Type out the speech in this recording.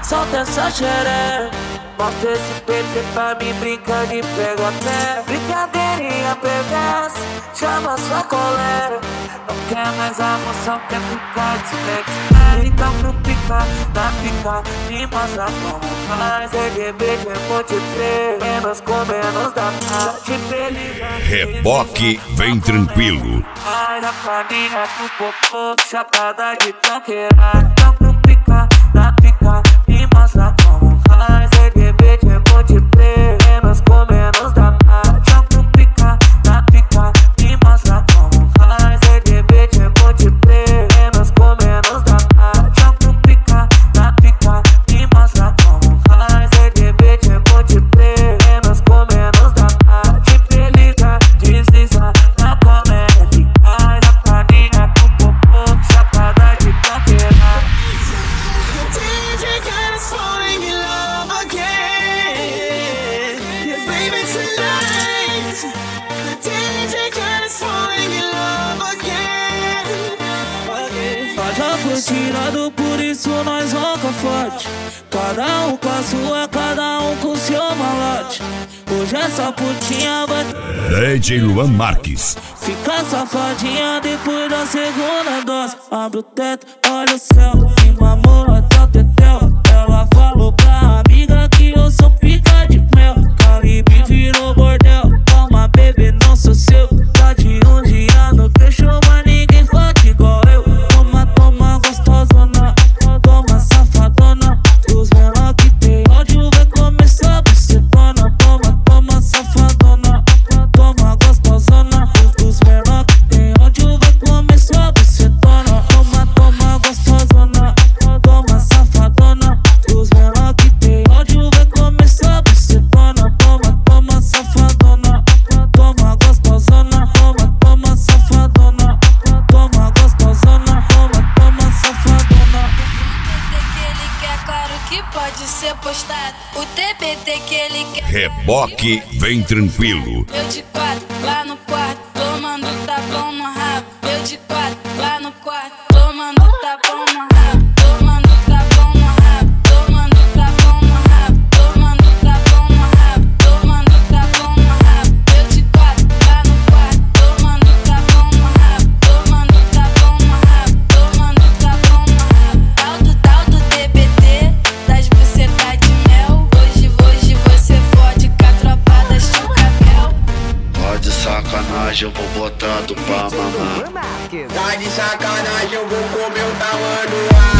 Solta essa xereca, mostra esse PT pra mim brincar de pega-pé. Brincadeirinha perversa, chama sua colega. Não quer mais a moção, quer ficar despegue. Então pro picar, na pica, me mostra como faz. RGB de multiplayer, menos com menos da parte. Reboque, vem tranquilo. Faz a farinha pro popô, chapada de tanqueira. Então pro picar, na pica, me mostra como faz. RGB de multiplayer, menos com menos da parte. Então pro picar, na pica, me mostra como faz. RGB de multiplayer, menos com menos da parte. Então pro picar, na pica, me mostra como faz. RGB de multiplayer, menos com menos da parte. Feliza, desliza, na comédia faz a farinha pro popô, chapada de tanqueira. DJ got us falling in love again. Yeah, baby, tonight. DJ got us falling in love again. Nós já foi tirado, por isso nós ronca forte. Cada um com a sua, cada um com seu malote. Hoje essa putinha vai DJ Luan Marques. ficar safadinha depois da segunda dose. Abre o teto, olha o céu, me mamou até o tetel. Ela falou pra amiga que eu sou pica de mel. Caribe virou bordel, calma bebê, não sou seu. Tá de um dia no queixo, mas ninguém fode igual eu. Toma, toma gostosona, toma safadona. Os menor que tem ódio vai começar a bucetona. Toma, toma safadona, toma gostosona. Os menor que tem ódio vai começar a bucetona. Toma, toma gostosona, toma safadona. Os menor que tem ódio vai começar a bucetona. Toma, toma safadona, toma gostosona. Toma, toma safadona, toma gostosona. Toma, toma safadona. Que ele quer, claro que pode ser postado. O TBT que ele quer. Reboque, vem tranquilo. Eu de quatro, lá no quarto, tomando tapão no rabo. Eu de quatro, lá no quarto, tomando tapão no rabo. Tomando tapão no rabo, tomando tapão no rabo. Tomando tapão no rabo, tomando tapão no rabo. Eu de quatro, lá no quarto, tomando tapão no rabo. Tomando tapão no rabo, tomando tapão no rabo. Tal do TBT, das bucetas de mel. Hoje você fode com a tropa das Chucabel. Tá de sacanagem, eu vou botando pra mamar. Tá de sacanagem, eu vou comer o tamanho do ar.